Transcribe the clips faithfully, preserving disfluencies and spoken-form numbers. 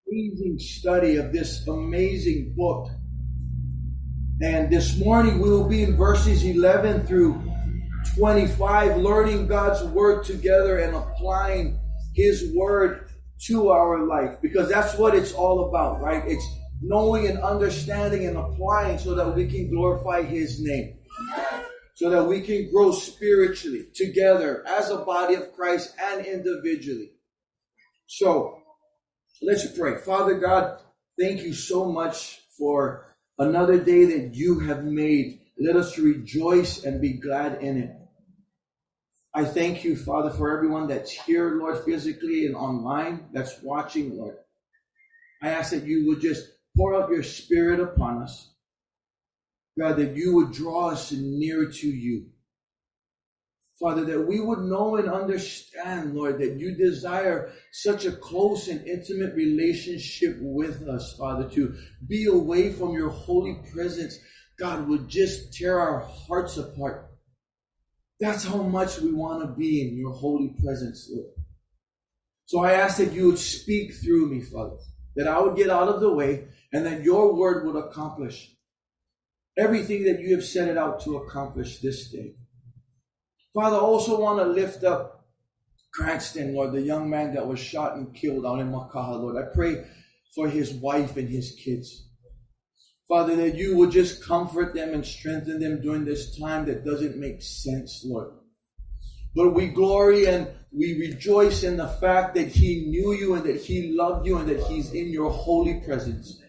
amazing study of this amazing book. And this morning we will be in verses eleven through twenty-five, learning God's word together and applying his word to our life, because that's what it's all about, right? It's knowing and understanding and applying so that we can glorify his name, so that we can grow spiritually together as a body of Christ and individually. So let's pray. Father God, thank you so much for another day that you have made. Let us rejoice and be glad in it. I thank you, Father, for everyone that's here, Lord, physically and online, that's watching, Lord. I ask that you would just pour out your spirit upon us. God, that you would draw us near to you. Father, that we would know and understand, Lord, that you desire such a close and intimate relationship with us, Father. To be away from your holy presence, God, would just tear our hearts apart. That's how much we want to be in your holy presence, Lord. So I ask that you would speak through me, Father, that I would get out of the way and that your word would accomplish everything that you have set it out to accomplish this day. Father, I also want to lift up Cranston, Lord, the young man that was shot and killed out in Makaha, Lord. I pray for his wife and his kids. Father, that you would just comfort them and strengthen them during this time that doesn't make sense, Lord. But we glory and we rejoice in the fact that he knew you and that he loved you and that he's in your holy presence.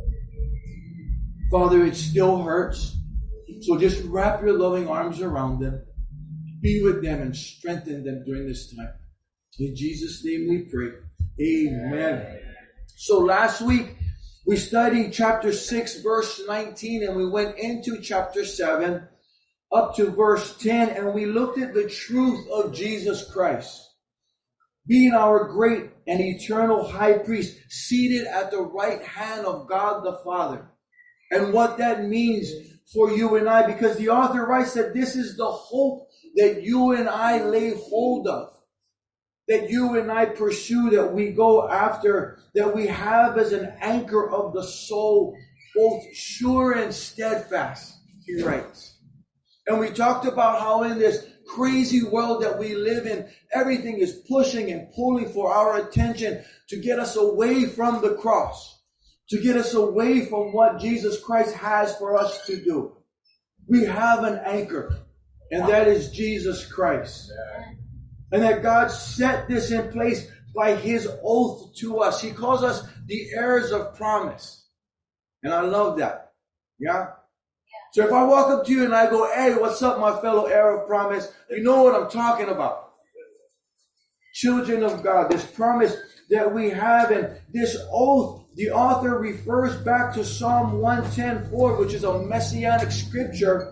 Father, it still hurts. So just wrap your loving arms around them. Be with them and strengthen them during this time. In Jesus' name we pray. Amen. So last week we studied chapter six, verse nineteen, and we went into chapter seven up to verse ten, and we looked at the truth of Jesus Christ being our great and eternal high priest, seated at the right hand of God the Father, and what that means for you and I, because the author writes that this is the hope that you and I lay hold of, that you and I pursue, that we go after, that we have as an anchor of the soul, both sure and steadfast, he writes. And we talked about how in this crazy world that we live in, everything is pushing and pulling for our attention to get us away from the cross, to get us away from what Jesus Christ has for us to do. We have an anchor, and that is Jesus Christ. And that God set this in place by his oath to us. He calls us the heirs of promise. And I love that. Yeah? So if I walk up to you and I go, hey, what's up, my fellow heir of promise? You know what I'm talking about. Children of God, this promise that we have, and this oath, the author refers back to Psalm one ten four, which is a messianic scripture.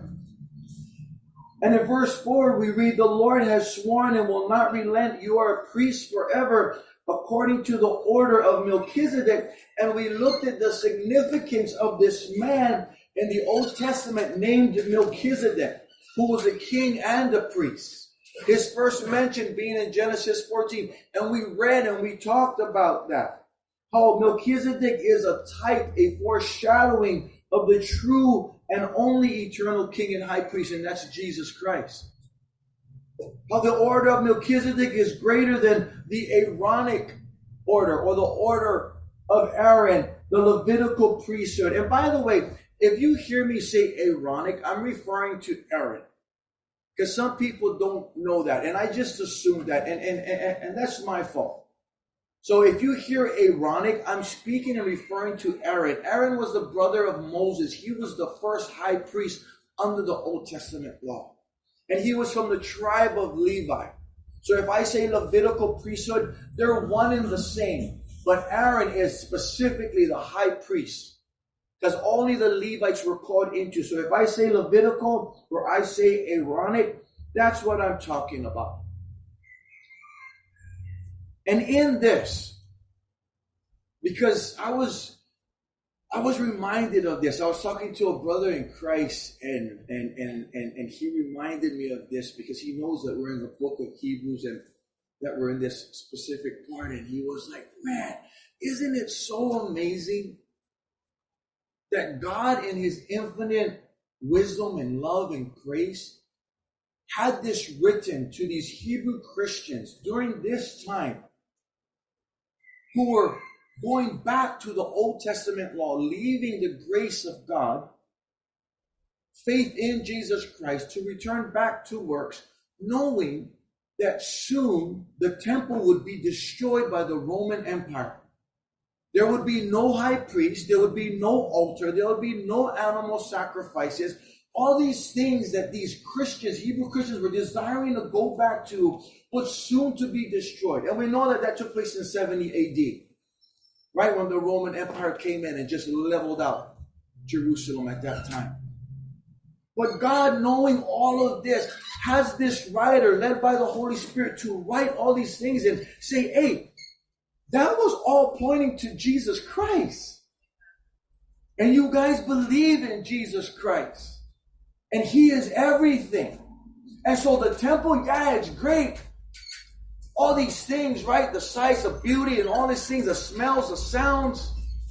And in verse four, we read, the Lord has sworn and will not relent. You are a priest forever, according to the order of Melchizedek. And we looked at the significance of this man in the Old Testament named Melchizedek, who was a king and a priest. His first mention being in Genesis fourteen. And we read and we talked about that. How Melchizedek is a type, a foreshadowing of the true and only eternal king and high priest, and that's Jesus Christ. How the order of Melchizedek is greater than the Aaronic order, or the order of Aaron, the Levitical priesthood. And by the way, if you hear me say Aaronic, I'm referring to Aaron, because some people don't know that, and I just assume that, and, and, and, and that's my fault. So if you hear Aaronic, I'm speaking and referring to Aaron. Aaron was the brother of Moses. He was the first high priest under the Old Testament law. And he was from the tribe of Levi. So if I say Levitical priesthood, they're one and the same. But Aaron is specifically the high priest, because only the Levites were called into. So if I say Levitical or I say Aaronic, that's what I'm talking about. And in this, because I was I was reminded of this. I was talking to a brother in Christ, and and and and, and he reminded me of this, because he knows that we're in the book of Hebrews, and that were in this specific part, and he was like, man, isn't it so amazing that God in his infinite wisdom and love and grace had this written to these Hebrew Christians during this time who were going back to the Old Testament law, leaving the grace of God, faith in Jesus Christ, to return back to works, knowing that soon the temple would be destroyed by the Roman Empire. There would be no high priest, there would be no altar, there would be no animal sacrifices. All these things that these Christians, Hebrew Christians, were desiring to go back to was soon to be destroyed. And we know that that took place in seventy A D, right when the Roman Empire came in and just leveled out Jerusalem at that time. But God, knowing all of this, has this writer led by the Holy Spirit to write all these things and say, hey, that was all pointing to Jesus Christ. And you guys believe in Jesus Christ. And he is everything. And so the temple, yeah, it's great. All these things, right? The sights, the beauty, and all these things, the smells, the sounds.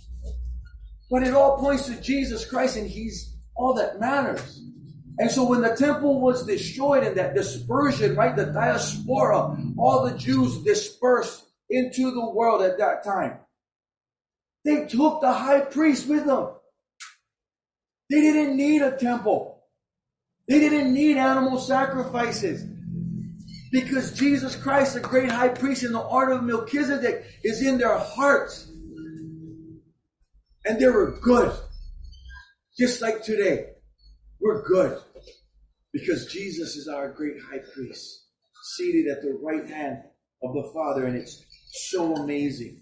But it all points to Jesus Christ, and he's all that matters. And so when the temple was destroyed and that dispersion, right? The diaspora, all the Jews dispersed into the world at that time. They took the high priest with them. They didn't need a temple. They didn't need animal sacrifices. Because Jesus Christ, the great high priest in the order of Melchizedek, is in their hearts. And they were good. Just like today. We're good. Because Jesus is our great high priest. Seated at the right hand of the Father. And it's so amazing.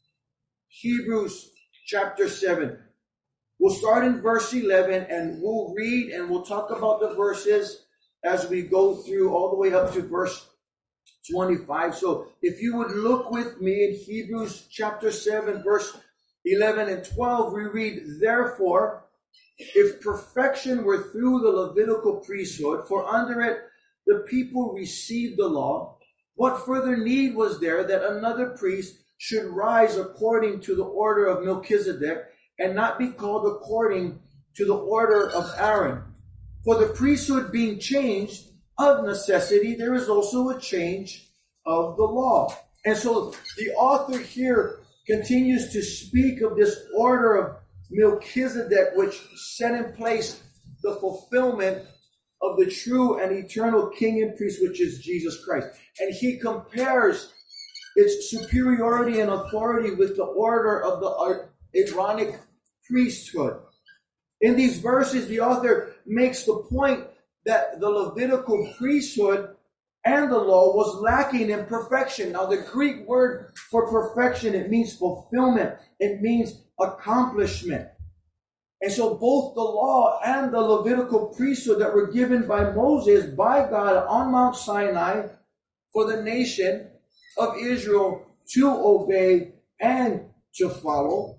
Hebrews chapter seven. We'll start in verse eleven and we'll read and we'll talk about the verses as we go through all the way up to verse twenty-five. So if you would look with me in Hebrews chapter seven, verse eleven and twelve, we read, therefore, if perfection were through the Levitical priesthood, for under it the people received the law, what further need was there that another priest should rise according to the order of Melchizedek and not be called according to the order of Aaron? For the priesthood being changed, of necessity, there is also a change of the law. And so the author here continues to speak of this order of Melchizedek, which set in place the fulfillment of the true and eternal king and priest, which is Jesus Christ. And he compares its superiority and authority with the order of the Aaronic priesthood. In these verses, the author makes the point that the Levitical priesthood and the law was lacking in perfection. Now, the Greek word for perfection, it means fulfillment. It means accomplishment. And so both the law and the Levitical priesthood that were given by Moses, by God on Mount Sinai for the nation of Israel to obey and to follow,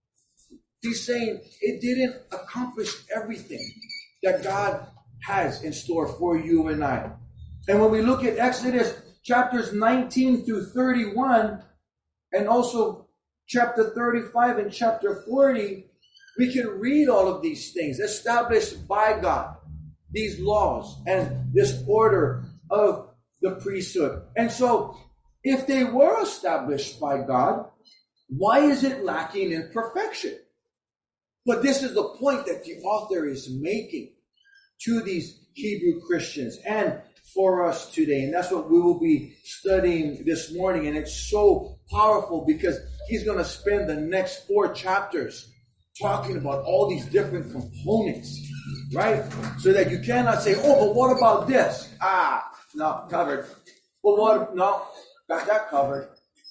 he's saying it didn't accomplish everything that God has in store for you and I. And when we look at Exodus chapters nineteen through thirty-one, and also chapter thirty-five and chapter forty, we can read all of these things established by God, these laws and this order of the priesthood. And so, if they were established by God, why is it lacking in perfection? But this is the point that the author is making to these Hebrew Christians and for us today. And that's what we will be studying this morning. And it's so powerful because he's going to spend the next four chapters talking about all these different components, right? So that you cannot say, oh, but what about this? Ah, no, covered. But what? No, got that covered.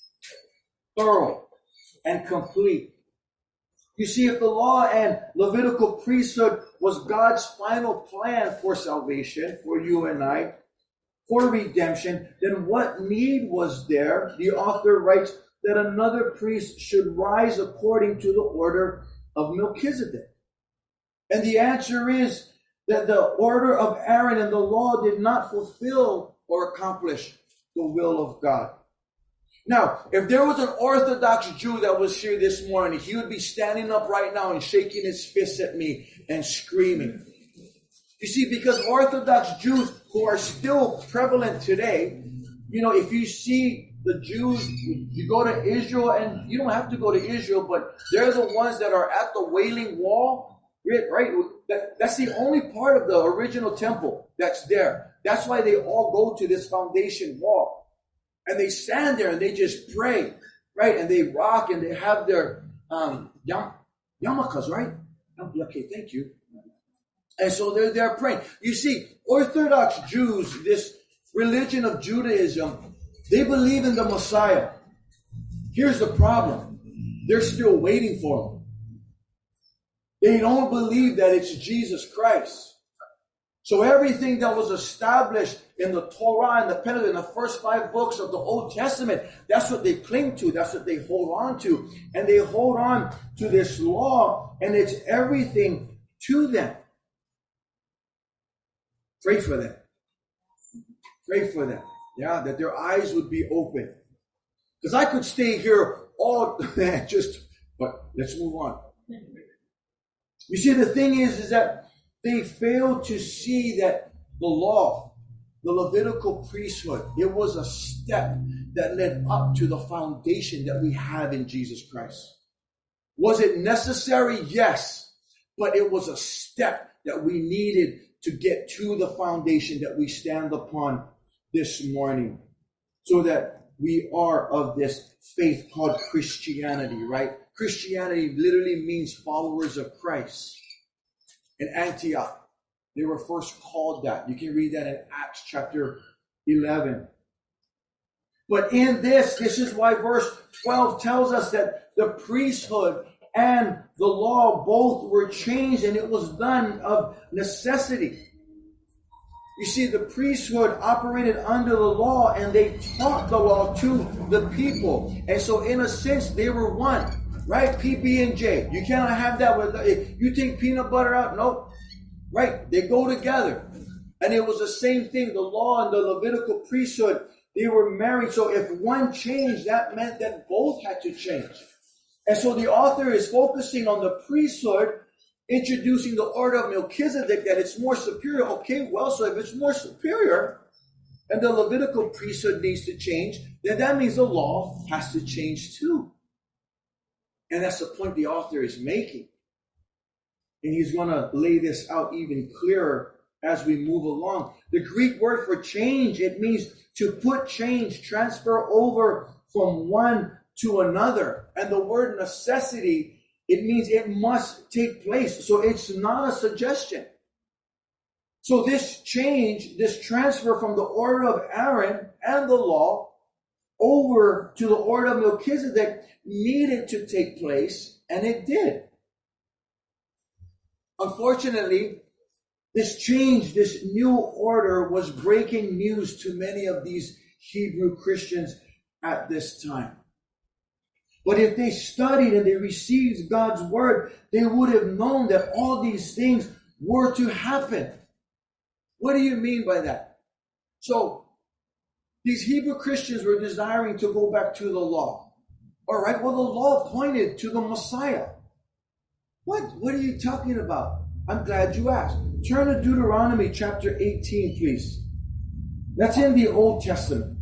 Thorough and complete. You see, if the law and Levitical priesthood was God's final plan for salvation, for you and I, for redemption, then what need was there, the author writes, that another priest should rise according to the order of Melchizedek? And the answer is that the order of Aaron and the law did not fulfill or accomplish the will of God. Now, if there was an Orthodox Jew that was here this morning, he would be standing up right now and shaking his fist at me and screaming. You see, because Orthodox Jews who are still prevalent today, you know, if you see the Jews, you go to Israel, and you don't have to go to Israel, but they're the ones that are at the Wailing Wall, right? That, that's the only part of the original temple that's there. That's why they all go to this foundation wall. And they stand there and they just pray, right? And they rock and they have their um, yam, yarmulkes, right? Okay, thank you. And so they're there praying. You see, Orthodox Jews, this religion of Judaism, they believe in the Messiah. Here's the problem. They're still waiting for him. They don't believe that it's Jesus Christ. So everything that was established in the Torah and the Pentateuch, in the first five books of the Old Testament, that's what they cling to. That's what they hold on to. And they hold on to this law, and it's everything to them. Pray for them. Pray for them. Yeah, that their eyes would be open. Because I could stay here all just, but let's move on. You see, the thing is, is that they failed to see that the law, the Levitical priesthood, it was a step that led up to the foundation that we have in Jesus Christ. Was it necessary? Yes. But it was a step that we needed to get to the foundation that we stand upon this morning, so that we are of this faith called Christianity, right? Christianity literally means followers of Christ. In Antioch, they were first called that. You can read that in Acts chapter eleven. But in this, this is why verse twelve tells us that the priesthood and the law both were changed, and it was done of necessity. You see, the priesthood operated under the law, and they taught the law to the people. And so, in a sense, they were one, right? P B and J. You cannot have that with, if you take peanut butter out, nope. Right? They go together. And it was the same thing. The law and the Levitical priesthood, they were married. So if one changed, that meant that both had to change. And so the author is focusing on the priesthood, introducing the order of Melchizedek, that it's more superior. Okay, well, so if it's more superior and the Levitical priesthood needs to change, then that means the law has to change too. And that's the point the author is making. And he's going to lay this out even clearer as we move along. The Greek word for change, it means to put change, transfer over from one to another. And the word necessity, it means it must take place. So it's not a suggestion. So this change, this transfer from the order of Aaron and the law over to the order of Melchizedek needed to take place, and it did. Unfortunately, this change, this new order was breaking news to many of these Hebrew Christians at this time. But if they studied and they received God's word, they would have known that all these things were to happen. What do you mean by that? So, these Hebrew Christians were desiring to go back to the law. All right, well, the law pointed to the Messiah. What? What are you talking about? I'm glad you asked. Turn to Deuteronomy chapter eighteen, please. That's in the Old Testament.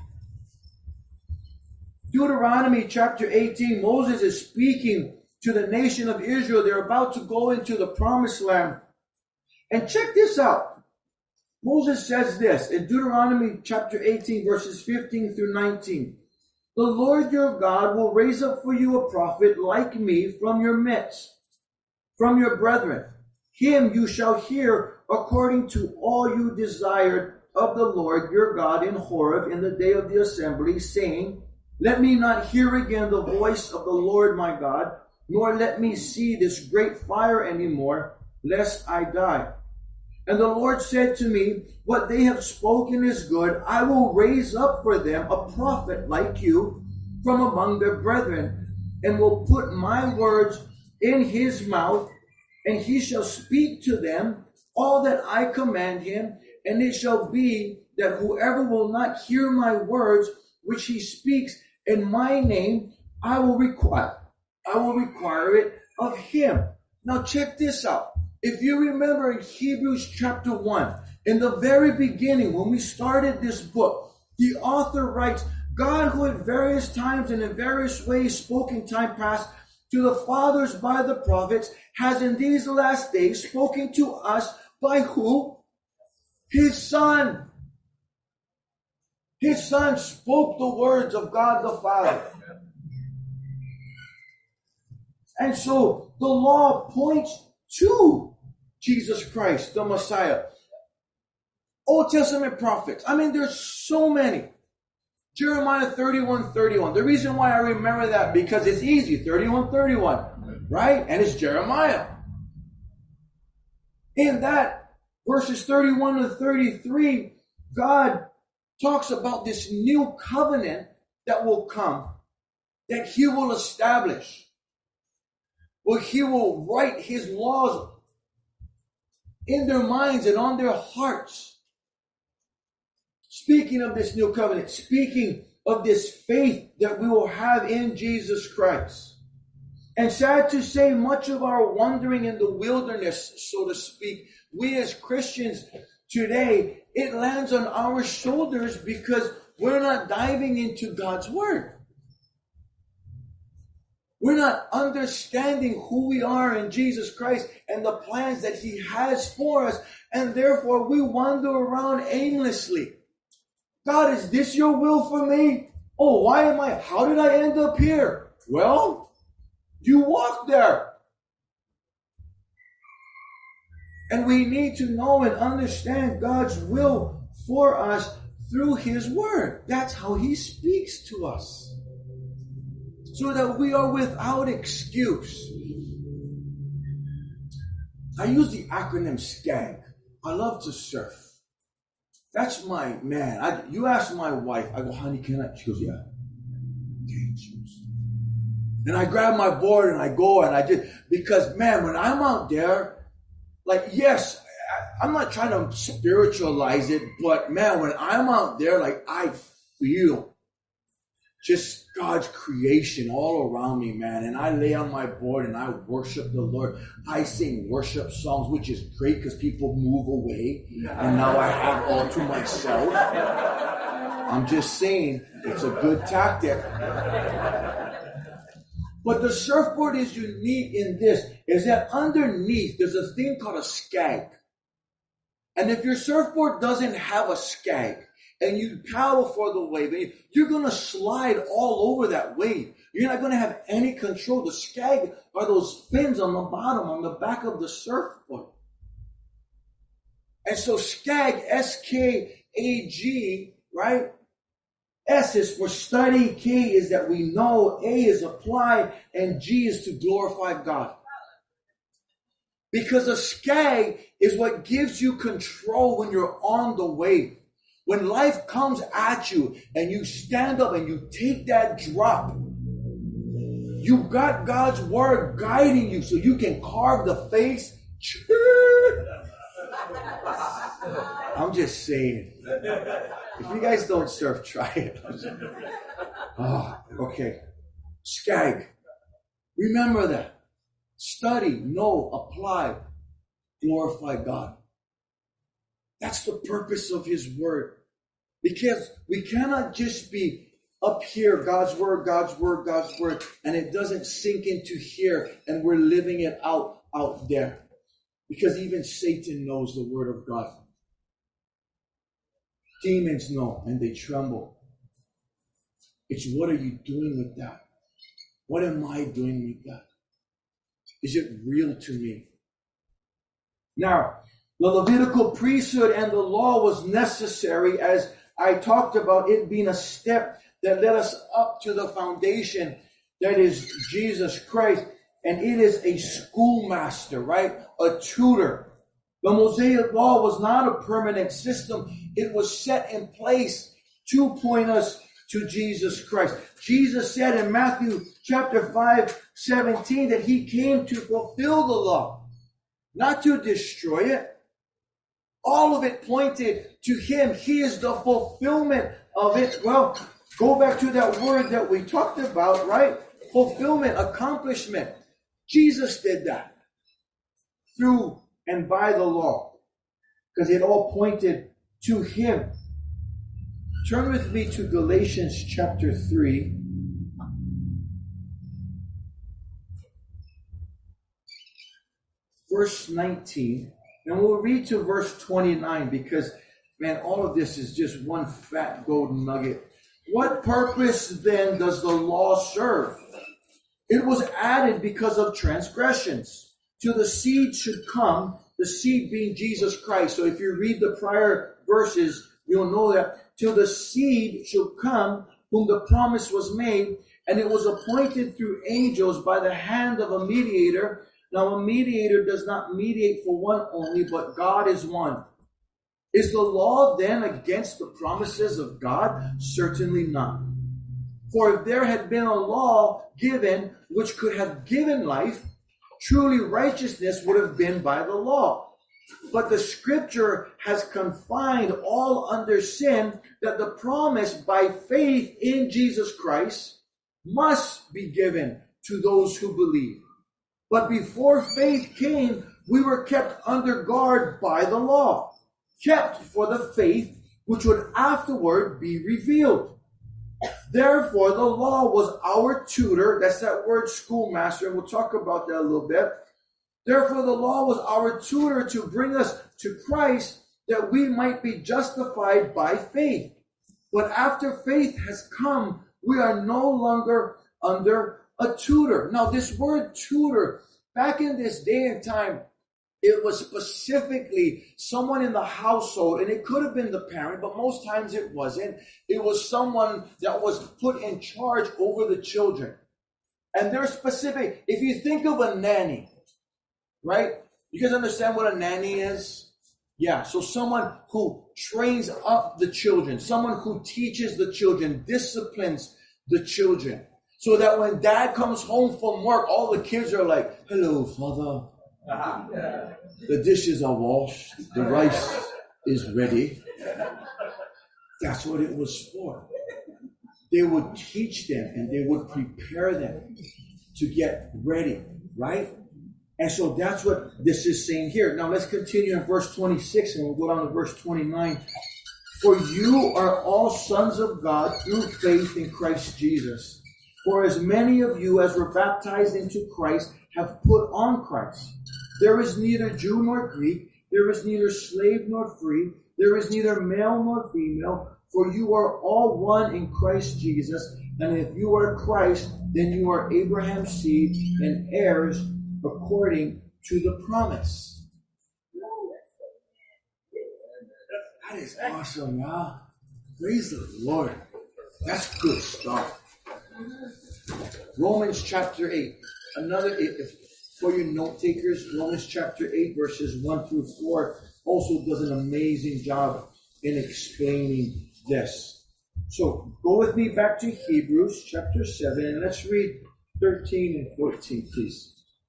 Deuteronomy chapter eighteen, Moses is speaking to the nation of Israel. They're about to go into the promised land. And check this out. Moses says this in Deuteronomy chapter eighteen, verses fifteen through nineteen. The Lord your God will raise up for you a prophet like me from your midst, from your brethren. Him you shall hear according to all you desired of the Lord your God in Horeb in the day of the assembly, saying, let me not hear again the voice of the Lord my God, nor let me see this great fire anymore, lest I die. And the Lord said to me, what they have spoken is good. I will raise up for them a prophet like you from among their brethren, and will put my words in his mouth, and he shall speak to them all that I command him, and it shall be that whoever will not hear my words, which he speaks in my name, I will require. I will require it of him. Now check this out. If you remember in Hebrews chapter one, in the very beginning, when we started this book, the author writes, God, who at various times and in various ways spoke in time past to the fathers by the prophets, has in these last days spoken to us by who? His Son. His Son spoke the words of God the Father. And so the law points to Jesus Christ, the Messiah. Old Testament prophets. I mean, there's so many. Jeremiah thirty-one thirty-one. The reason why I remember that, because it's easy. thirty-one thirty-one. Right? And it's Jeremiah. In that, verses thirty-one to thirty-three, God talks about this new covenant that will come, that he will establish, where he will write his laws in their minds and on their hearts. Speaking of this new covenant, speaking of this faith that we will have in Jesus Christ. And sad to say, much of our wandering in the wilderness, so to speak, we as Christians today, it lands on our shoulders because we're not diving into God's word. We're not understanding who we are in Jesus Christ and the plans that he has for us. And therefore we wander around aimlessly. God, is this your will for me? Oh, why am I, how did I end up here? Well, you walked there. And we need to know and understand God's will for us through his word. That's how he speaks to us. So that we are without excuse. I use the acronym SCAG. I love to surf. That's my, man, I, you ask my wife, I go, honey, can I? She goes, yeah. Okay, she goes. And I grab my board and I go and I just, because man, when I'm out there, like, yes, I, I'm not trying to spiritualize it, but man, when I'm out there, like, I feel just God's creation all around me, man. And I lay on my board and I worship the Lord. I sing worship songs, which is great because people move away. And now I have all to myself. I'm just saying, it's a good tactic. But the surfboard is unique in this, is that underneath there's a thing called a skag. And if your surfboard doesn't have a skag, and you paddle for the wave, you're going to slide all over that wave. You're not going to have any control. The skag are those fins on the bottom, on the back of the surfboard. And so skag, S K A G, right? S is for study, K is that we know, A is apply, and G is to glorify God. Because a skag is what gives you control when you're on the wave. When life comes at you and you stand up and you take that drop, you got God's word guiding you so you can carve the face. I'm just saying. If you guys don't surf, try it. Oh, okay. Skag. Remember that. Study, know, apply, glorify God. That's the purpose of his word. Because we cannot just be up here, God's word, God's word, God's word, and it doesn't sink into here and we're living it out out there. Because even Satan knows the word of God. Demons know and they tremble. It's what are you doing with that? What am I doing with that? Is it real to me? Now, the Levitical priesthood and the law was necessary, as I talked about it being a step that led us up to the foundation that is Jesus Christ. And it is a schoolmaster, right? A tutor. The Mosaic law was not a permanent system. It was set in place to point us to Jesus Christ. Jesus said in Matthew chapter five, seventeen that he came to fulfill the law, not to destroy it. All of it pointed to him. He is the fulfillment of it. Well, go back to that word that we talked about, right? Fulfillment, accomplishment. Jesus did that through and by the law, because it all pointed to him. Turn with me to Galatians chapter three. Verse nineteen. And we'll read to verse twenty-nine because, man, all of this is just one fat golden nugget. What purpose then does the law serve? It was added because of transgressions. Till the seed should come, the seed being Jesus Christ. So if you read the prior verses, you'll know that till the seed should come, whom the promise was made, and it was appointed through angels by the hand of a mediator. Now, a mediator does not mediate for one only, but God is one. Is the law then against the promises of God? Certainly not. For if there had been a law given which could have given life, truly righteousness would have been by the law. But the scripture has confined all under sin, that the promise by faith in Jesus Christ must be given to those who believe. But before faith came, we were kept under guard by the law, kept for the faith which would afterward be revealed. Therefore, the law was our tutor. That's that word schoolmaster, and we'll talk about that a little bit. Therefore, the law was our tutor to bring us to Christ, that we might be justified by faith. But after faith has come, we are no longer under a tutor. Now, this word tutor, back in this day and time, it was specifically someone in the household, and it could have been the parent, but most times it wasn't. It was someone that was put in charge over the children. And they're specific. If you think of a nanny, right? You guys understand what a nanny is? Yeah, so someone who trains up the children, someone who teaches the children, disciplines the children. So that when dad comes home from work, all the kids are like, hello, father. The dishes are washed. The rice is ready. That's what it was for. They would teach them and they would prepare them to get ready, right? And so that's what this is saying here. Now let's continue in verse twenty-six and we'll go down to verse twenty-nine. For you are all sons of God through faith in Christ Jesus. For as many of you as were baptized into Christ have put on Christ. There is neither Jew nor Greek. There is neither slave nor free. There is neither male nor female. For you are all one in Christ Jesus. And if you are Christ, then you are Abraham's seed and heirs according to the promise. That is awesome, y'all. Praise the Lord. That's good stuff. Romans chapter eight. Another, if, for your note takers, Romans chapter eight, verses one through four, also does an amazing job in explaining this. So go with me back to Hebrews chapter seven, and let's read thirteen and fourteen, please.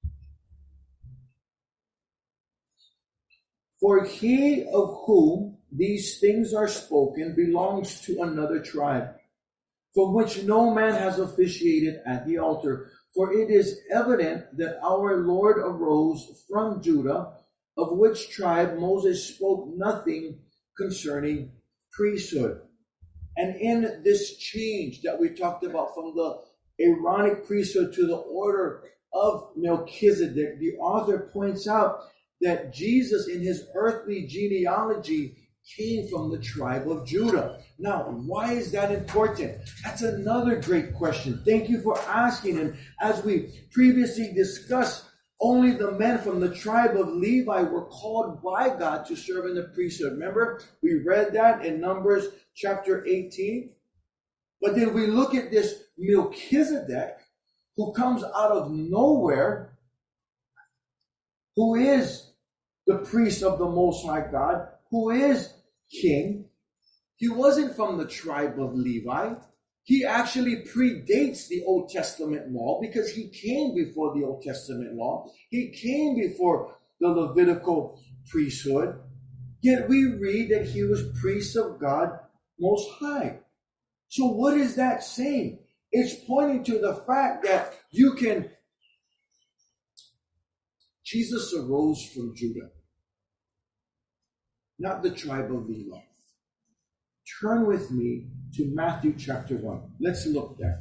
For he of whom these things are spoken belongs to another tribe, from which no man has officiated at the altar. For it is evident that our Lord arose from Judah, of which tribe Moses spoke nothing concerning priesthood. And in this change that we talked about from the Aaronic priesthood to the order of Melchizedek, the author points out that Jesus in his earthly genealogy came from the tribe of Judah. Now, why is that important? That's another great question. Thank you for asking. And as we previously discussed, only the men from the tribe of Levi were called by God to serve in the priesthood. Remember, we read that in Numbers chapter eighteen. But then we look at this Melchizedek, who comes out of nowhere, who is the priest of the Most High God, who is king. He wasn't from the tribe of Levi. He actually predates the Old Testament law because he came before the Old Testament law. He came before the Levitical priesthood. Yet we read that he was priest of God Most High. So what is that saying? It's pointing to the fact that you can... Jesus arose from Judah, not the tribe of Levi. Turn with me to Matthew chapter one. Let's look there.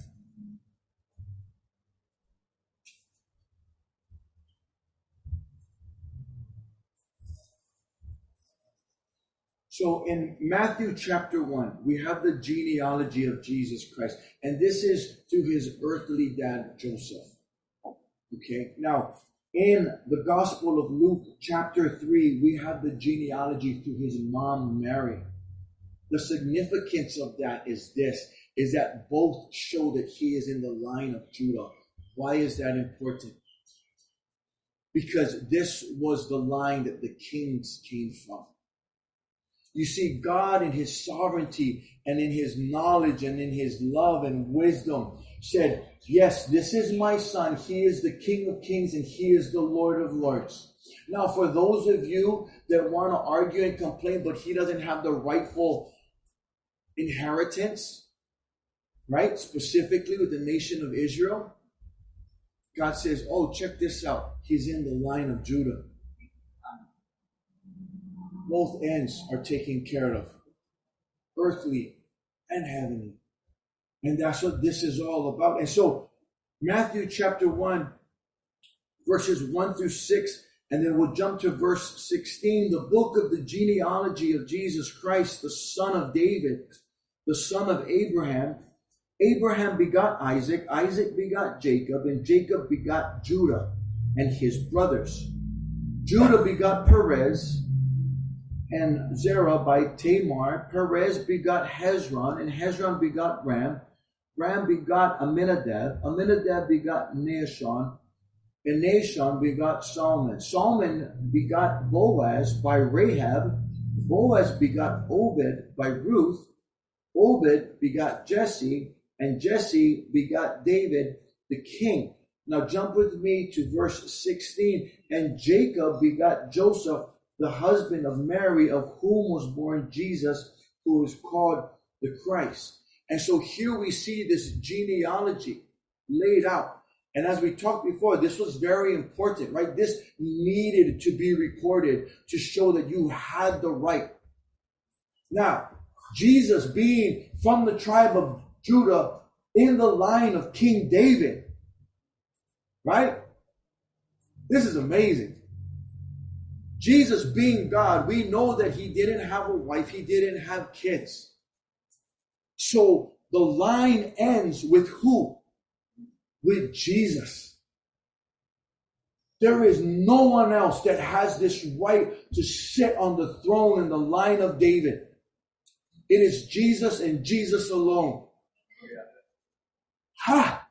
So in Matthew chapter one, we have the genealogy of Jesus Christ. And this is through his earthly dad, Joseph. Okay, now in the Gospel of Luke chapter three, we have the genealogy through his mom, Mary. The significance of that is this, is that both show that he is in the line of Judah. Why is that important? Because this was the line that the kings came from. You see, God in his sovereignty and in his knowledge and in his love and wisdom said, yes, this is my son. He is the King of Kings and he is the Lord of Lords. Now, for those of you that want to argue and complain, but he doesn't have the rightful inheritance, right? Specifically with the nation of Israel, God says, oh, check this out. He's in the line of Judah. Both ends are taken care of, earthly and heavenly. And that's what this is all about. And so, Matthew chapter one, verses one through six, and then we'll jump to verse sixteen, the book of the genealogy of Jesus Christ, the son of David, the son of Abraham. Abraham begot Isaac, Isaac begot Jacob, and Jacob begot Judah and his brothers. Judah begot Perez and Zerah by Tamar. Perez begot Hezron, and Hezron begot Ram. Ram begot Aminadab. Aminadab begot Nahshon, and Nahshon begot Solomon. Solomon begot Boaz by Rahab. Boaz begot Obed by Ruth. Obed begot Jesse, and Jesse begot David the king. Now jump with me to verse sixteen. And Jacob begot Joseph, the husband of Mary, of whom was born Jesus, who is called the Christ. And so here we see this genealogy laid out. And as we talked before, this was very important, right? This needed to be recorded to show that you had the right. Now, Jesus being from the tribe of Judah in the line of King David, right? This is amazing. Jesus being God, we know that he didn't have a wife, he didn't have kids. So the line ends with who? With Jesus. There is no one else that has this right to sit on the throne in the line of David. It is Jesus and Jesus alone. Ha!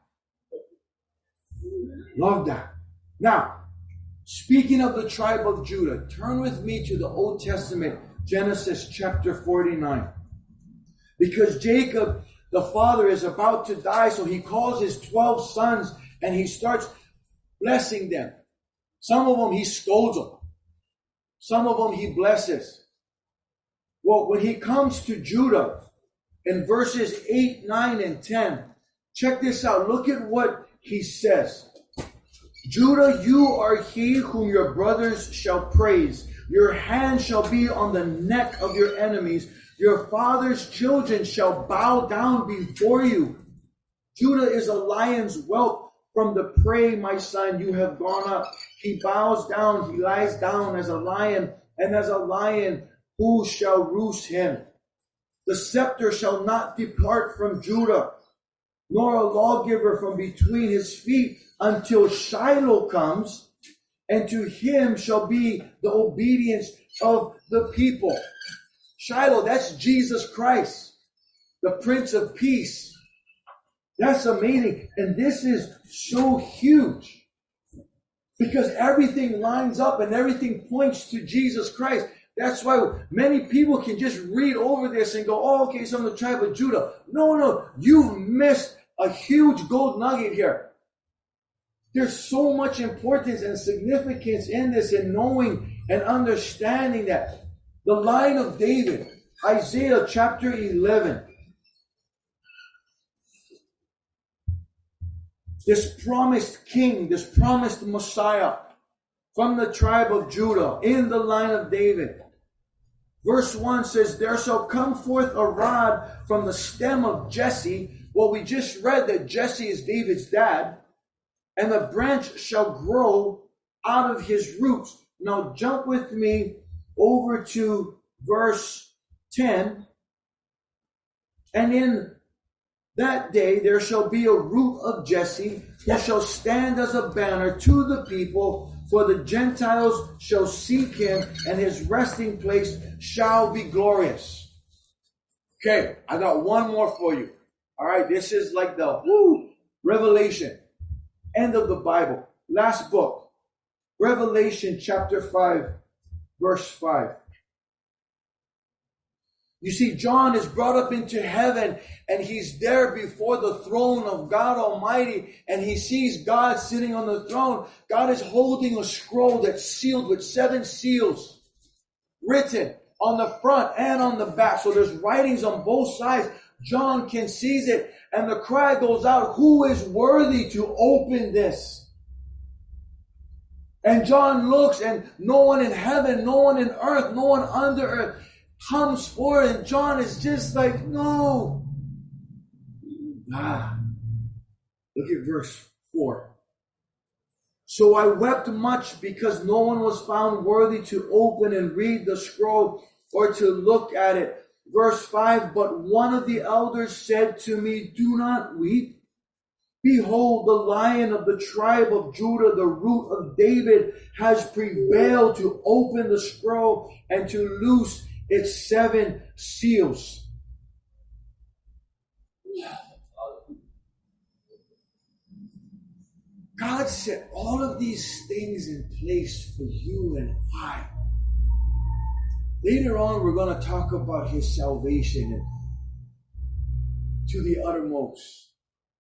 Love that. Now, speaking of the tribe of Judah, turn with me to the Old Testament, Genesis chapter forty-nine. Because Jacob, the father, is about to die, so he calls his twelve sons and he starts blessing them. Some of them he scolds them. Some of them he blesses. Well, when he comes to Judah, in verses eight, nine, and ten, check this out. Look at what he says. Judah, you are he whom your brothers shall praise. Your hand shall be on the neck of your enemies. Your father's children shall bow down before you. Judah is a lion's whelp. From the prey, my son, you have gone up. He bows down, he lies down as a lion, and as a lion, who shall roose him? The scepter shall not depart from Judah, nor a lawgiver from between his feet, until Shiloh comes, and to him shall be the obedience of the people. Shiloh, that's Jesus Christ, the Prince of Peace. That's amazing. And this is so huge because everything lines up and everything points to Jesus Christ. That's why many people can just read over this and go, oh, okay, so I'm the tribe of Judah. No, no, you've missed a huge gold nugget here. There's so much importance and significance in this and knowing and understanding that The line of David, Isaiah chapter eleven. This promised king, this promised Messiah from the tribe of Judah in the line of David. Verse one says, there shall come forth a rod from the stem of Jesse. Well, we just read that Jesse is David's dad. And the branch shall grow out of his roots. Now jump with me over to verse ten. And in that day there shall be a root of Jesse, who shall stand as a banner to the people, for the Gentiles shall seek him, and his resting place shall be glorious. Okay, I got one more for you. All right, this is like the whoo, Revelation, end of the Bible, last book, Revelation chapter five, verse five. You see, John is brought up into heaven, and he's there before the throne of God Almighty, and he sees God sitting on the throne. God is holding a scroll that's sealed with seven seals, written on the front and on the back. So there's writings on both sides. John can seize it, and the cry goes out, who is worthy to open this? And John looks, and no one in heaven, no one in earth, no one under earth comes forward, and John is just like, no. Ah. Look at verse four. So I wept much because no one was found worthy to open and read the scroll or to look at it. Verse five, but one of the elders said to me, do not weep. Behold, the Lion of the tribe of Judah, the root of David, has prevailed to open the scroll and to loose its seven seals. God set all of these things in place for you and I. Later on, we're going to talk about his salvation and to the uttermost.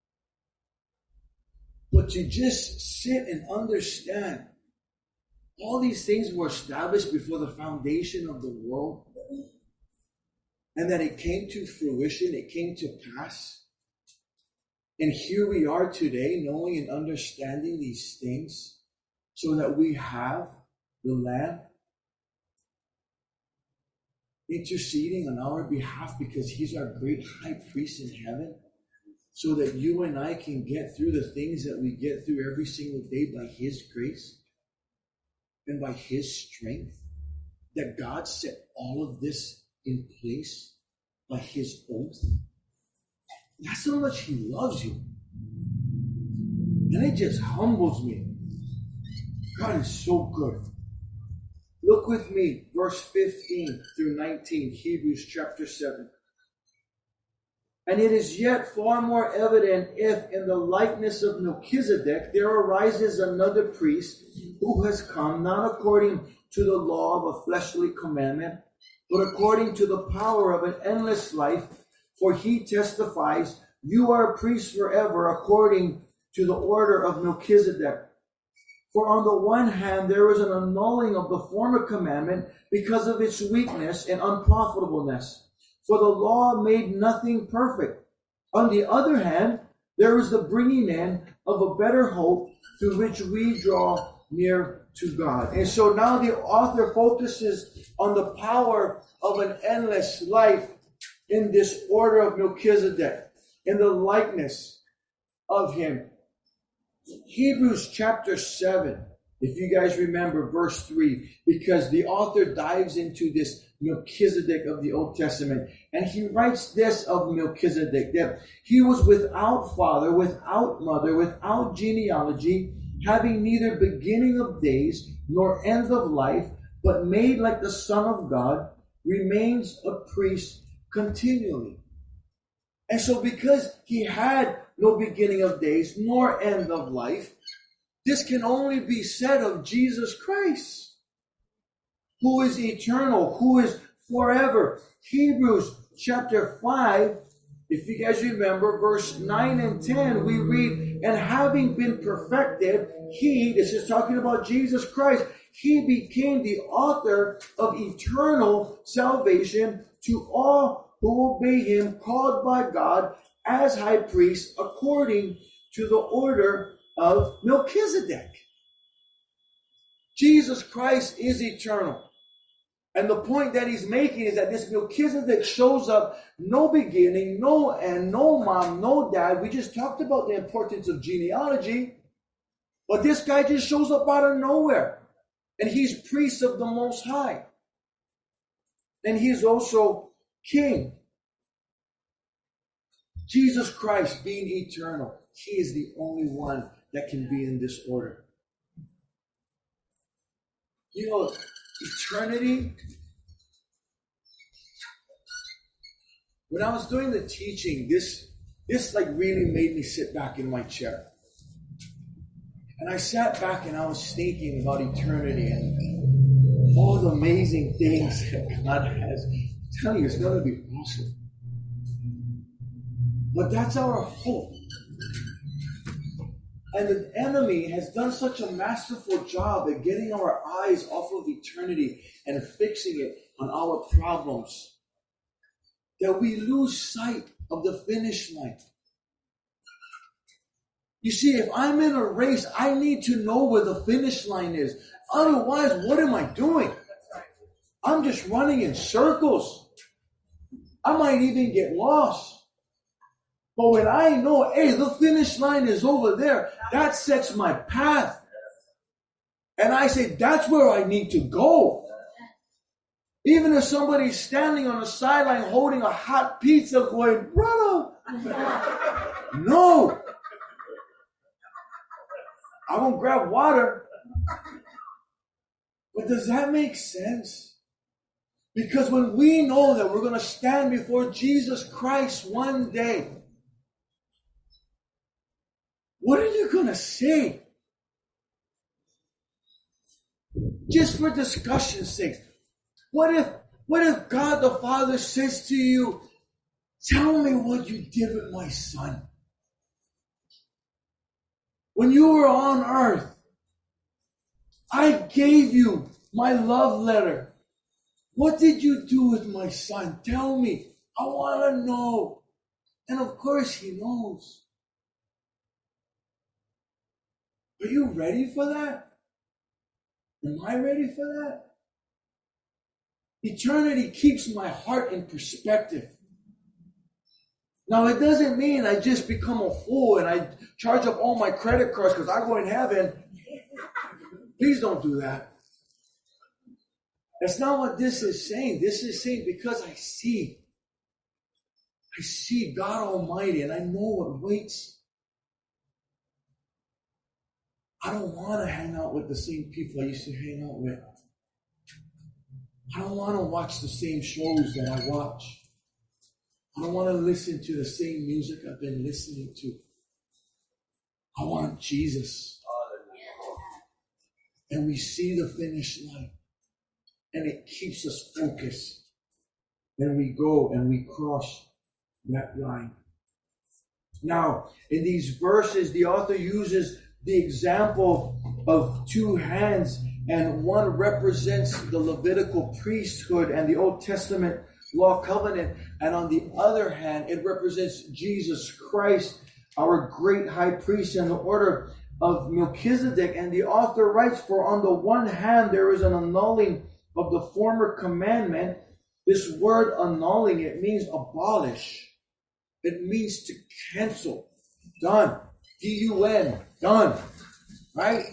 But to just sit and understand all these things were established before the foundation of the world, and that it came to fruition, it came to pass. And here we are today, knowing and understanding these things, so that we have the Lamb interceding on our behalf, because he's our great high priest in heaven, so that you and I can get through the things that we get through every single day by his grace and by his strength. That God set all of this in place by his oath. That's how much he loves you. And it just humbles me. God is so good. Look with me, verse fifteen through nineteen, Hebrews chapter seven. And it is yet far more evident if in the likeness of Melchizedek there arises another priest who has come not according to the law of a fleshly commandment, but according to the power of an endless life. For he testifies, you are a priest forever according to the order of Melchizedek. For on the one hand, there is an annulling of the former commandment because of its weakness and unprofitableness. For the law made nothing perfect. On the other hand, there is the bringing in of a better hope through which we draw near to God. And so now the author focuses on the power of an endless life in this order of Melchizedek, in the likeness of him. Hebrews chapter seven, if you guys remember verse three, because the author dives into this Melchizedek of the Old Testament, and he writes this of Melchizedek, that he was without father, without mother, without genealogy, having neither beginning of days nor end of life, but made like the Son of God, remains a priest continually. And so because he had no beginning of days nor end of life, this can only be said of Jesus Christ, who is eternal, who is forever. Hebrews chapter five, if you guys remember, verse nine and ten, we read, and having been perfected, he, this is talking about Jesus Christ, he became the author of eternal salvation to all who obey him, called by God as high priest according to the order of Melchizedek. Jesus Christ is eternal. And the point that he's making is that this Melchizedek shows up, no beginning, no end, no mom, no dad. We just talked about the importance of genealogy. But this guy just shows up out of nowhere. And he's priest of the Most High. And he's also king. Jesus Christ being eternal, he is the only one that can be in this order. You know, eternity. When I was doing the teaching, this, this like really made me sit back in my chair. And I sat back and I was thinking about eternity and all the amazing things that God has. I'm telling you, it's going to be awesome. But that's our hope. And the enemy has done such a masterful job at getting our eyes off of eternity and fixing it on our problems that we lose sight of the finish line. You see, if I'm in a race, I need to know where the finish line is. Otherwise, what am I doing? I'm just running in circles. I might even get lost. But when I know, hey, the finish line is over there, that sets my path. And I say, that's where I need to go. Even if somebody's standing on the sideline holding a hot pizza going, brother, no. I won't grab water. But does that make sense? Because when we know that we're going to stand before Jesus Christ one day, what are you going to say? Just for discussion's sake. What if, what if God the Father says to you, tell me what you did with my son? When you were on earth, I gave you my love letter. What did you do with my son? Tell me. I want to know. And of course he knows. Are you ready for that? Am I ready for that? Eternity keeps my heart in perspective. Now, it doesn't mean I just become a fool and I charge up all my credit cards because I go in heaven. Please don't do that. That's not what this is saying. This is saying because I see. I see God Almighty and I know what waits. I don't want to hang out with the same people I used to hang out with. I don't want to watch the same shows that I watch. I don't want to listen to the same music I've been listening to. I want Jesus. And we see the finish line. And it keeps us focused. And we go and we cross that line. Now, in these verses, the author uses the example of two hands, and one represents the Levitical priesthood and the Old Testament law covenant, and on the other hand, it represents Jesus Christ, our great high priest, and the order of Melchizedek. And the author writes, for on the one hand, there is an annulling of the former commandment. This word annulling, it means abolish. It means to cancel. Done. D U N. Done. Right?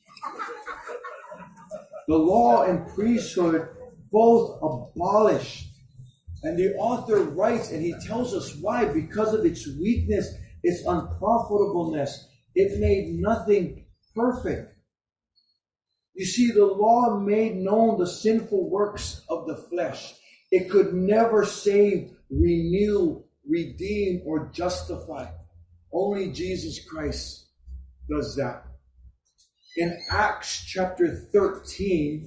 The law and priesthood both abolished. And the author writes, and he tells us why. Because of its weakness, its unprofitableness, it made nothing perfect. You see, the law made known the sinful works of the flesh. It could never save, renew, redeem, or justify. Only Jesus Christ does that. In Acts chapter thirteen,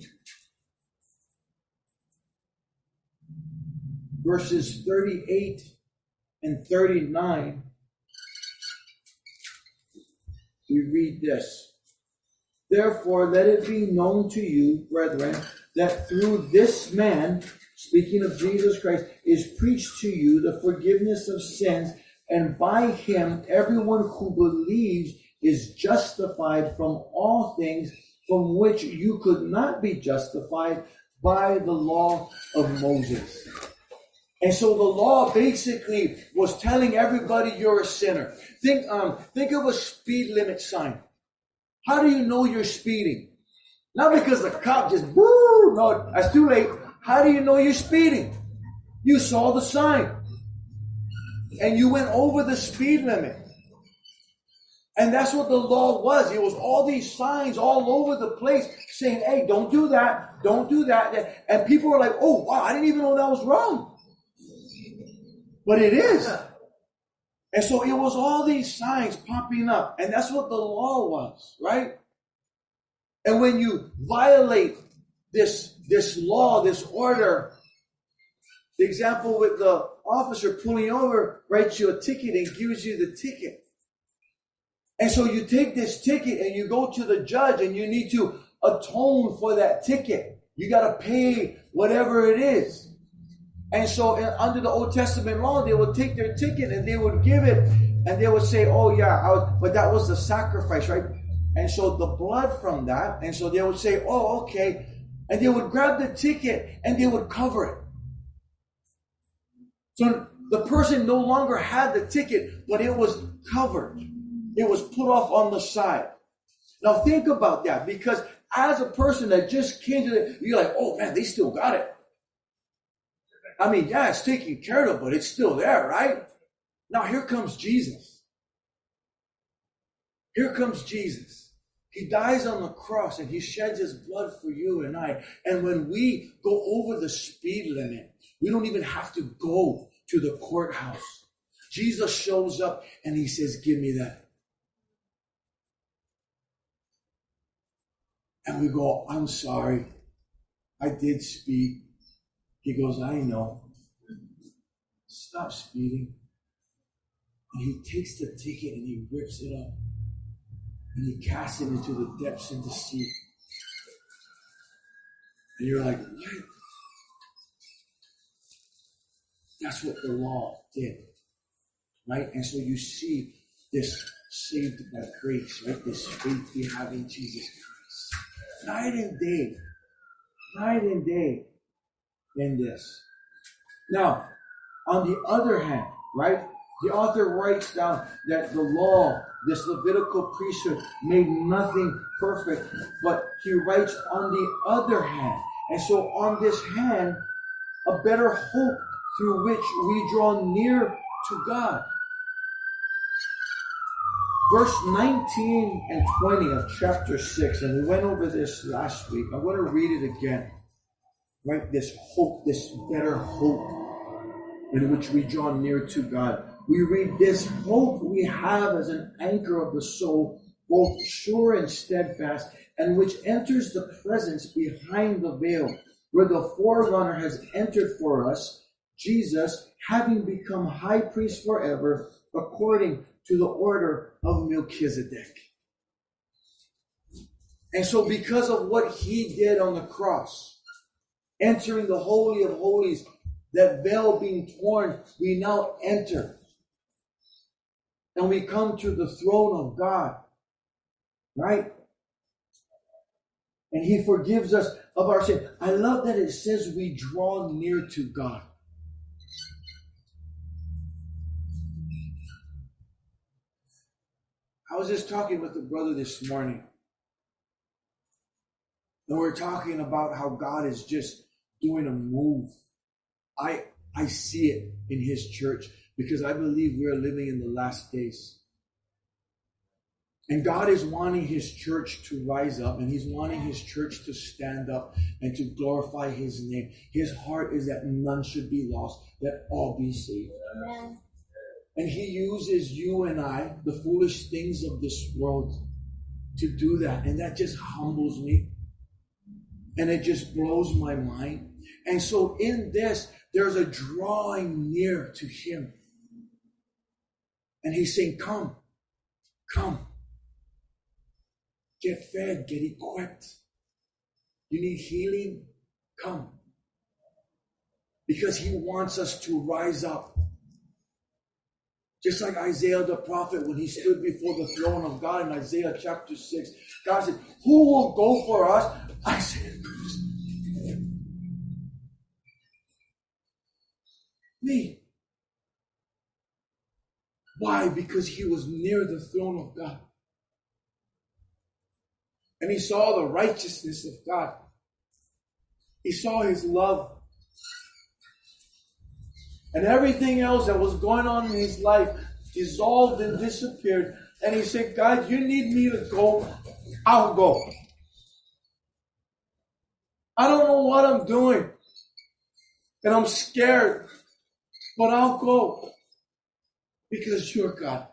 verses thirty-eight and thirty-nine, we read this. Therefore, let it be known to you, brethren, that through this man, speaking of Jesus Christ, is preached to you the forgiveness of sins, and by him everyone who believes is justified from all things from which you could not be justified by the law of Moses. And so the law basically was telling everybody you're a sinner. Think, um, think of a speed limit sign. How do you know you're speeding? Not because the cop just, woo, no, that's too late. How do you know you're speeding? You saw the sign. And you went over the speed limit. And that's what the law was. It was all these signs all over the place saying, hey, don't do that. Don't do that. And people were like, oh, wow, I didn't even know that was wrong. But it is. And so it was all these signs popping up. And that's what the law was, right? And when you violate this, this law, this order, the example with the officer pulling over writes you a ticket and gives you the ticket. And so you take this ticket and you go to the judge and you need to atone for that ticket. You got to pay whatever it is. And so in, under the Old Testament law, they would take their ticket and they would give it and they would say, oh yeah, I was, but that was the sacrifice, right? And so the blood from that, and so they would say, oh, okay. And they would grab the ticket and they would cover it. So the person no longer had the ticket, but it was covered. It was put off on the side. Now think about that, because as a person that just came to it, you're like, oh man, they still got it. I mean, yeah, it's taken care of, but it's still there, right? Now here comes Jesus. Here comes Jesus. He dies on the cross and he sheds his blood for you and I. And when we go over the speed limit, we don't even have to go to the courthouse. Jesus shows up and he says, give me that. And we go, I'm sorry. I did speed. He goes, I know. Stop speeding. And he takes the ticket and he rips it up. And he casts it into the depths of the sea. And you're like, what? That's what the law did. Right? And so you see this saved by grace, right? This faith we have in Jesus Christ. Night and day. Night and day in this. Now, on the other hand, right? The author writes down that the law, this Levitical priesthood, made nothing perfect, but he writes on the other hand. And so on this hand, a better hope through which we draw near to God. Verse nineteen and twenty of chapter six, and we went over this last week. I want to read it again. Right? This hope, this better hope in which we draw near to God. We read, this hope we have as an anchor of the soul, both sure and steadfast, and which enters the presence behind the veil, where the forerunner has entered for us, Jesus, having become high priest forever, according to the order of Melchizedek. And so because of what he did on the cross, entering the Holy of Holies, that veil being torn, we now enter. And we come to the throne of God. Right? And he forgives us of our sin. I love that it says we draw near to God. I was just talking with a brother this morning. And we're talking about how God is just doing a move. I I see it in his church because I believe we are living in the last days. And God is wanting his church to rise up, and he's wanting his church to stand up and to glorify his name. His heart is that none should be lost, that all be saved. Amen. And he uses you and I, the foolish things of this world, to do that. And that just humbles me. And it just blows my mind. And so in this, there's a drawing near to him. And he's saying, come, come. Get fed, get equipped. You need healing? Come. Because he wants us to rise up. Just like Isaiah the prophet, when he stood before the throne of God in Isaiah chapter six, God said, who will go for us? I said, me. Why? Because he was near the throne of God. And he saw the righteousness of God. He saw his love. And everything else that was going on in his life dissolved and disappeared. And he said, God, you need me to go, I'll go. I don't know what I'm doing. And I'm scared. But I'll go. Because you're God.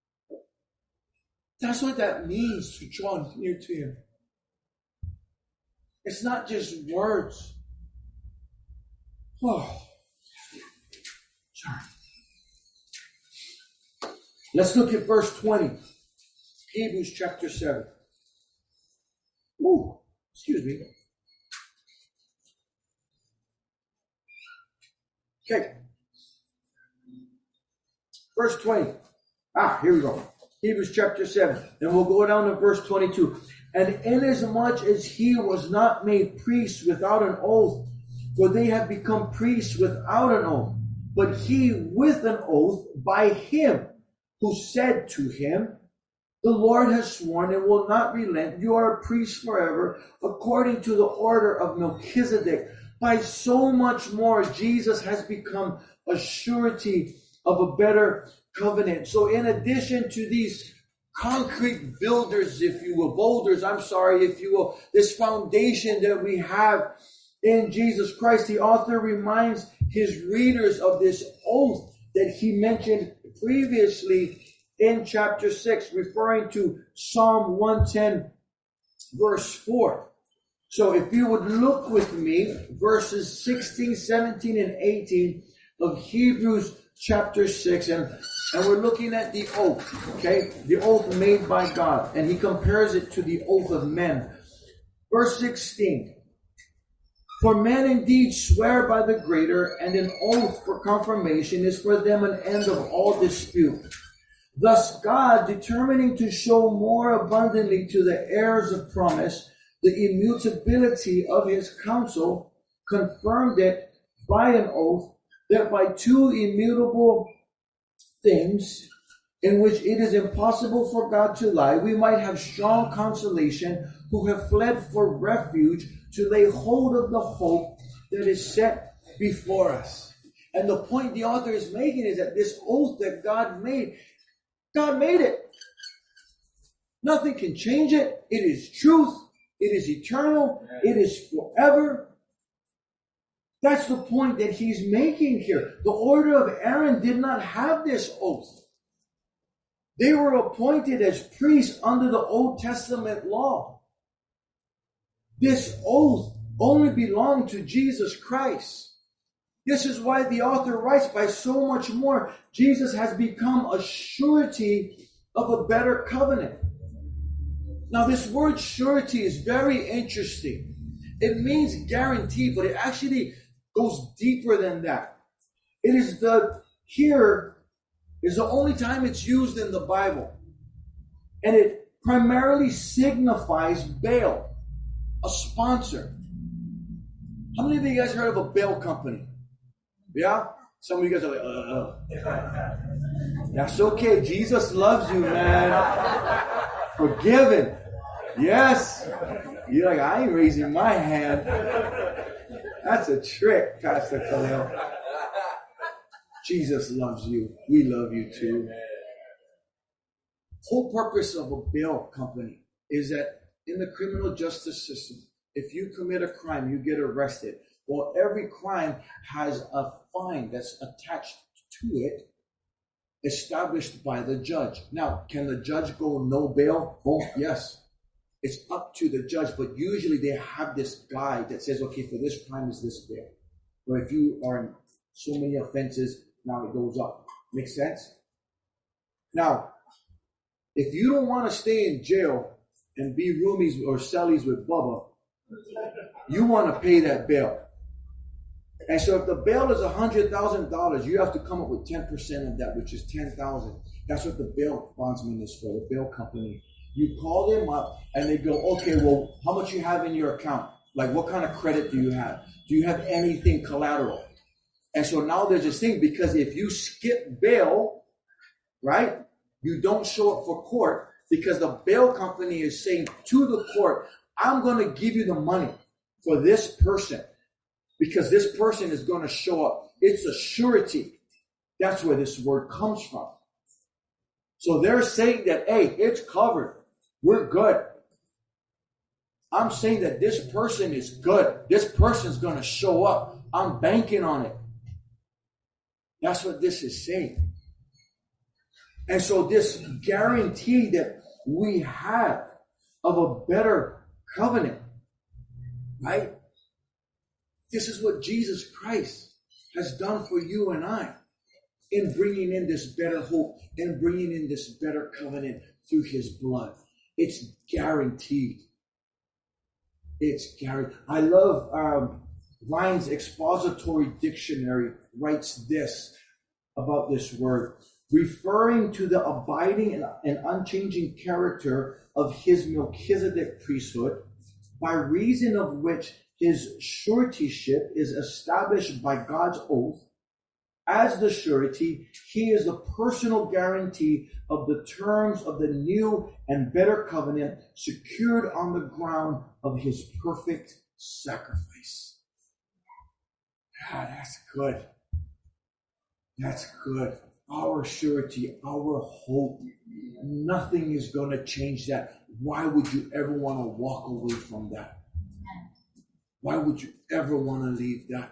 That's what that means to draw near to him. It's not just words. Oh. Sorry. Let's look at verse twenty. Hebrews chapter seven. Ooh, excuse me. Okay. Verse twenty. Ah, here we go. Hebrews chapter seven. And we'll go down to verse twenty-two. And inasmuch as he was not made priest without an oath, for they have become priests without an oath, but he with an oath by him who said to him, the Lord has sworn and will not relent. You are a priest forever, according to the order of Melchizedek. By so much more, Jesus has become a surety of a better covenant. So in addition to these concrete builders, if you will, boulders, I'm sorry, if you will, this foundation that we have in Jesus Christ, the author reminds his readers of this oath that he mentioned previously in chapter six, referring to Psalm one ten, verse four. So if you would look with me, verses sixteen, seventeen, and eighteen of Hebrews chapter six, and, and we're looking at the oath, okay? The oath made by God, and he compares it to the oath of men. Verse sixteen. For men indeed swear by the greater, and an oath for confirmation is for them an end of all dispute. Thus God, determining to show more abundantly to the heirs of promise the immutability of his counsel, confirmed it by an oath, that by two immutable things, in which it is impossible for God to lie, we might have strong consolation, who have fled for refuge, to lay hold of the hope that is set before us. And the point the author is making is that this oath that God made, God made it. Nothing can change it. It is truth. It is eternal. It is forever. That's the point that he's making here. The order of Aaron did not have this oath. They were appointed as priests under the Old Testament law. This oath only belonged to Jesus Christ. This is why the author writes, by so much more, Jesus has become a surety of a better covenant. Now, this word surety is very interesting. It means guarantee, but it actually goes deeper than that. It is the, here is the only time it's used in the Bible. And it primarily signifies bail, a sponsor. How many of you guys heard of a bail company? Yeah? Some of you guys are like, uh, uh. That's okay. Jesus loves you, man. Forgiven. Yes. You're like, I ain't raising my hand. That's a trick, Pastor Khalil. Jesus loves you. We love you too. The whole purpose of a bail company is that in the criminal justice system, if you commit a crime, you get arrested. Well, every crime has a fine that's attached to it, established by the judge. Now, can the judge go no bail? Oh, yes. It's up to the judge, but usually they have this guide that says, okay, for this crime is this bail. Or if you are in so many offenses, now it goes up. Make sense? Now, if you don't want to stay in jail and be roomies or cellies with Bubba, you want to pay that bill. And so if the bill is one hundred thousand dollars, you have to come up with ten percent of that, which is ten thousand dollars. That's what the bail bondsman is for, the bail company. You call them up and they go, okay, well, how much you have in your account? Like, what kind of credit do you have? Do you have anything collateral? And so now there's this thing, because if you skip bail, right, you don't show up for court, because the bail company is saying to the court, I'm going to give you the money for this person, because this person is going to show up. It's a surety. That's where this word comes from. So they're saying that, hey, it's covered. We're good. I'm saying that this person is good. This person's going to show up. I'm banking on it. That's what this is saying. And so this guarantee that we have of a better covenant, right? This is what Jesus Christ has done for you and I in bringing in this better hope and bringing in this better covenant through his blood. It's guaranteed. It's guaranteed. I love um, Vine's Expository Dictionary writes this about this word, referring to the abiding and, and unchanging character of his Melchizedek priesthood, by reason of which his suretyship is established by God's oath. As the surety, he is the personal guarantee of the terms of the new and better covenant secured on the ground of his perfect sacrifice. Ah, that's good. That's good. Our surety, our hope, nothing is going to change that. Why would you ever want to walk away from that? Why would you ever want to leave that?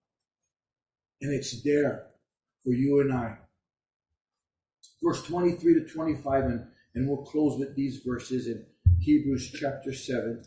And it's there for you and I. Verse twenty-three to twenty-five, and, and we'll close with these verses in Hebrews chapter seven.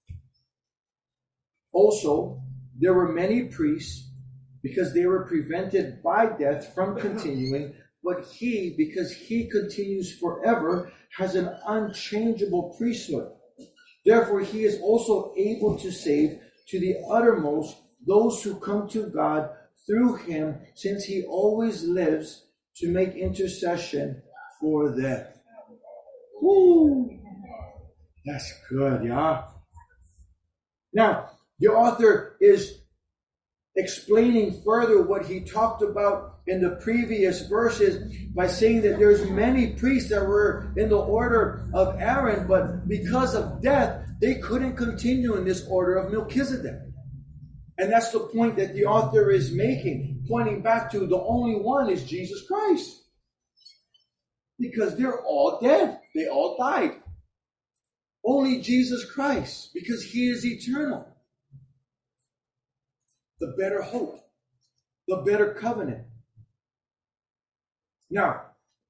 Also, there were many priests, because they were prevented by death from continuing, but he, because he continues forever, has an unchangeable priesthood. Therefore, he is also able to save to the uttermost those who come to God through him, since he always lives to make intercession for them. Woo! That's good, yeah? Now, the author is explaining further what he talked about in the previous verses by saying that there's many priests that were in the order of Aaron, but because of death, they couldn't continue in this order of Melchizedek. And that's the point that the author is making, pointing back to the only one is Jesus Christ. Because they're all dead. They all died. Only Jesus Christ, because he is eternal. The better hope. The better covenant. Now,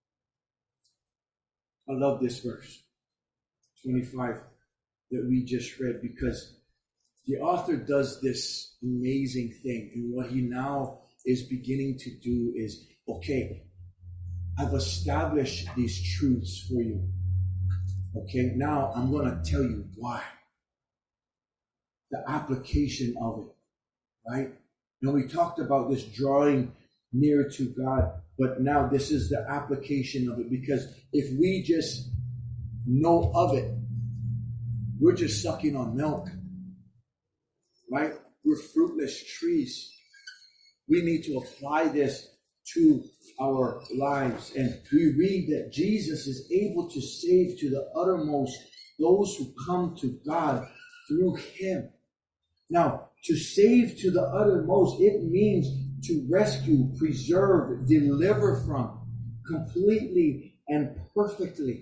I love this verse, twenty-five, that we just read, because the author does this amazing thing. And what he now is beginning to do is, okay, I've established these truths for you. Okay, now I'm going to tell you why. The application of it, right? And we talked about this drawing near to God, but now this is the application of it, because if we just know of it, we're just sucking on milk. Right? We're fruitless trees. We need to apply this to our lives. And we read that Jesus is able to save to the uttermost those who come to God through him. Now, to save to the uttermost, it means to rescue, preserve, deliver from, completely and perfectly.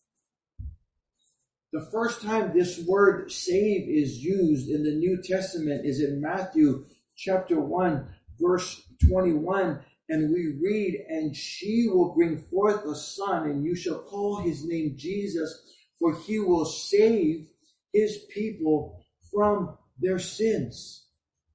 The first time this word save is used in the New Testament is in Matthew chapter one, verse twenty-one. And we read, and she will bring forth a son, and you shall call his name Jesus, for he will save his people from their sins.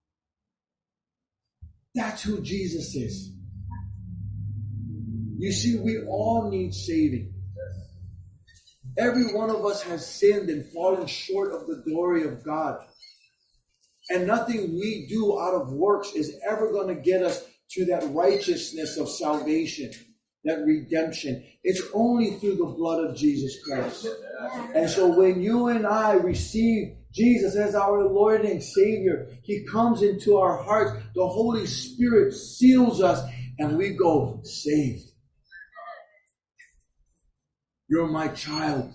That's who Jesus is. You see, we all need saving. Every one of us has sinned and fallen short of the glory of God. And nothing we do out of works is ever going to get us to that righteousness of salvation, that redemption. It's only through the blood of Jesus Christ. And so when you and I receive Jesus as our Lord and Savior, He comes into our hearts. The Holy Spirit seals us and we go saved. You're my child.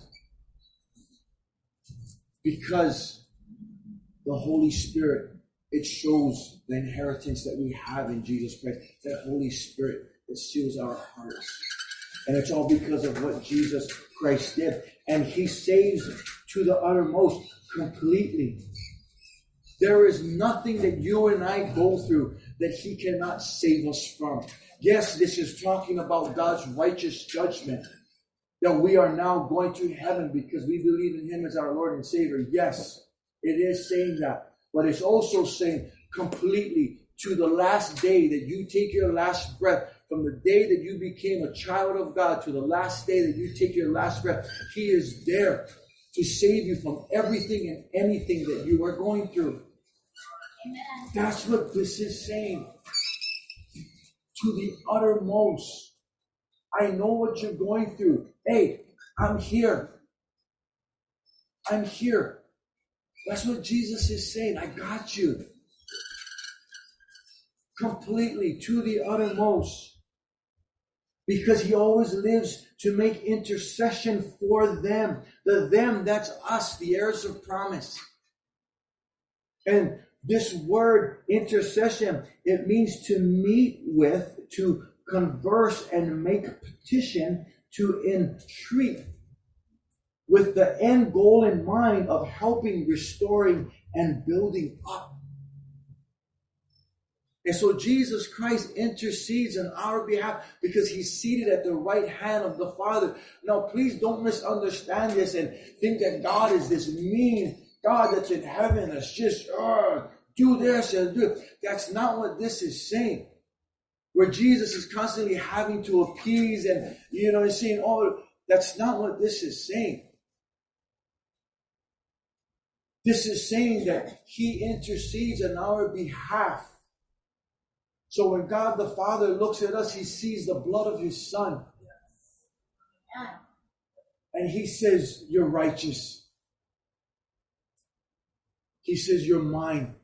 Because the Holy Spirit, it shows the inheritance that we have in Jesus Christ. That Holy Spirit that seals our hearts. And it's all because of what Jesus Christ did. And He saves to the uttermost, completely. There is nothing that you and I go through that He cannot save us from. Yes, this is talking about God's righteous judgment. That we are now going to heaven because we believe in Him as our Lord and Savior. Yes, it is saying that. But it's also saying completely to the last day that you take your last breath. From the day that you became a child of God to the last day that you take your last breath, He is there to save you from everything and anything that you are going through. Amen. That's what this is saying. To the uttermost. I know what you're going through. Hey, I'm here. I'm here. That's what Jesus is saying. I got you. Completely to the uttermost. Because He always lives to make intercession for them. The them, that's us, the heirs of promise. And this word intercession, it means to meet with, to converse and make petition, to entreat, with the end goal in mind of helping, restoring, and building up. And so Jesus Christ intercedes on our behalf because He's seated at the right hand of the Father. Now, please don't misunderstand this and think that God is this mean God that's in heaven that's just, uh, do this and do it. That's not what this is saying. Where Jesus is constantly having to appease and, you know, he's saying, oh, that's not what this is saying. This is saying that He intercedes on our behalf. So when God the Father looks at us, He sees the blood of His Son. And He says, you're righteous. He says, you're mine.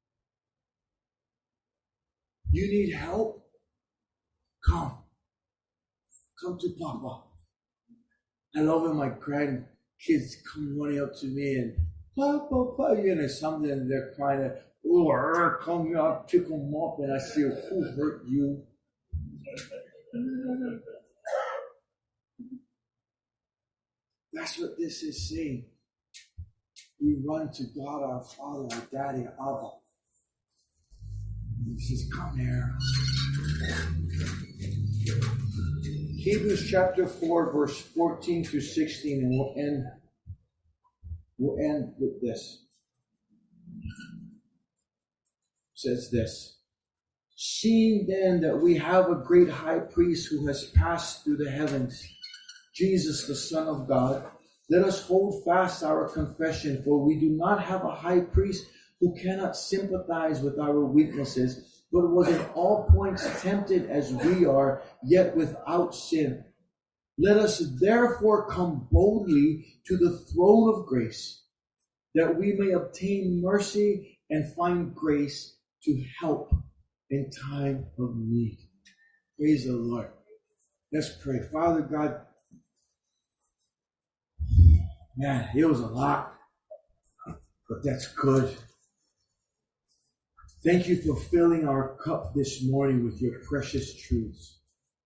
You need help? Come. Come to Papa. I love when my grandkids come running up to me and, Papa, Papa, you know, something, and they're crying, oh, come here, I'll pick them up, and I say, who hurt you? That's what this is saying. We run to God, our Father, our Daddy, Abba. And He says, come here. Hebrews chapter four, verse fourteen through sixteen, and we'll end, we'll end with this. Says this, seeing then that we have a great high priest who has passed through the heavens, Jesus, the Son of God, let us hold fast our confession, for we do not have a high priest who cannot sympathize with our weaknesses, but was in all points tempted as we are, yet without sin. Let us therefore come boldly to the throne of grace, that we may obtain mercy and find grace to help in time of need. Praise the Lord. Let's pray. Father God, man, it was a lot, but that's good. Thank you for filling our cup this morning with your precious truths.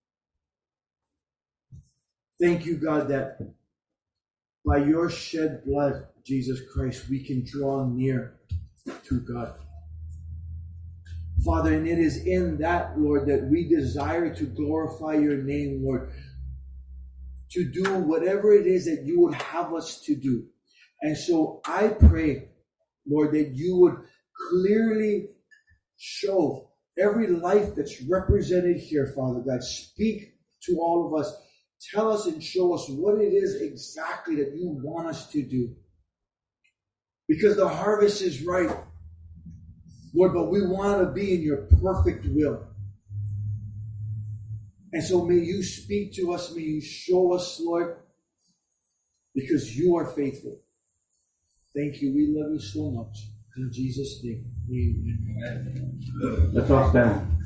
Thank you, God, that by your shed blood, Jesus Christ, we can draw near to God. Father, and it is in that, Lord, that we desire to glorify your name, Lord, to do whatever it is that you would have us to do. And so I pray, Lord, that you would clearly show every life that's represented here, Father God. Speak to all of us Tell us and show us what it is exactly that you want us to do. Because the harvest is ripe, Lord, but we want to be in your perfect will. And so may you speak to us, may you show us, Lord, because you are faithful. Thank you. We love you so much. In Jesus' name, amen. Let's all stand.